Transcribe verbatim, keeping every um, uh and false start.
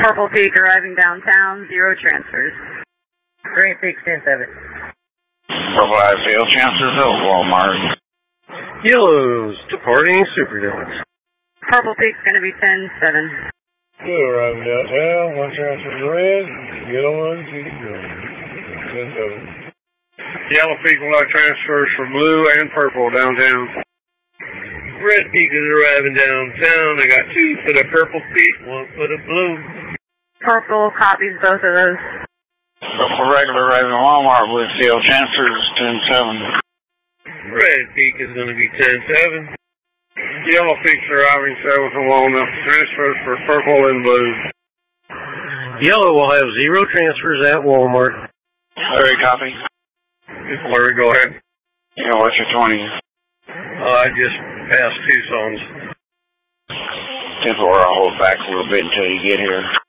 Purple Peak arriving downtown, zero transfers. Green Peak ten seven. Purple I C L transfers at Walmart. Yellow's departing Superdome. Purple Peak's going to be ten seven. Good, arriving downtown, one transfer to red, yellow one, ten seven. Yellow Peak will have transfers for blue and purple downtown. Red Peak is arriving downtown. I got two for the Purple Peak, one for the blue. Purple copies both of those. Purple regular arriving Walmart with C L transfers ten seven. Red Peak is going to be ten seven. Yellow Peak's arriving seven from Walnut. Transfers for purple and blue. Yellow will have zero transfers at Walmart. Larry, copy. Larry, go ahead. Yeah, what's your twenty? Uh, I just passed Tucson's. ten four, I'll hold back a little bit until you get here.